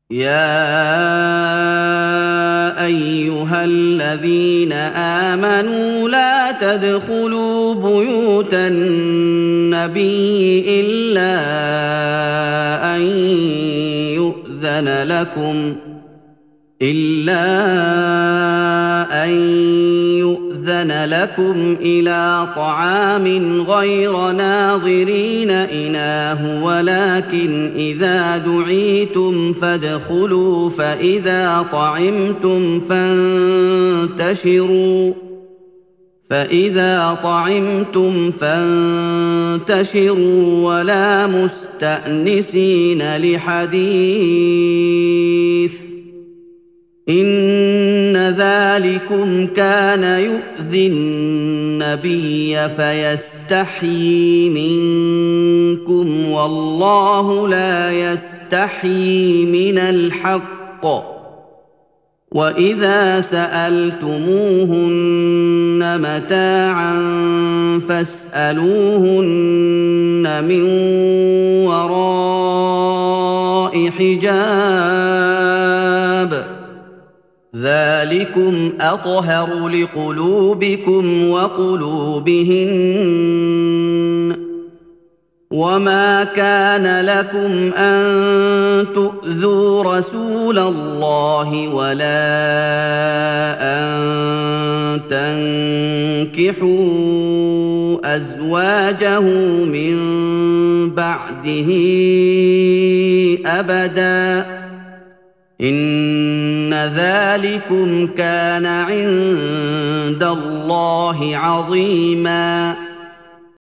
يا ايها الذين امنوا لا تدخلوا بيوت النبي إلا أن يؤذن لكم إلى طعام غير ناظرين إناه ولكن إذا دعيتم فادخلوا فإذا طعمتم فانتشروا ولا مستأنسين لحديث إن ذلكم كان يؤذي النبي فيستحيي منكم والله لا يستحيي من الحق وإذا سألتموهن متاعا فاسألوهن من وراء حجاب ذلكم أطهر لقلوبكم وقلوبهن وما كان لكم أن تؤذوا رسول الله ولا أن تنكحوا أزواجه من بعده أبدا إن ذلكم كان عند الله عظيما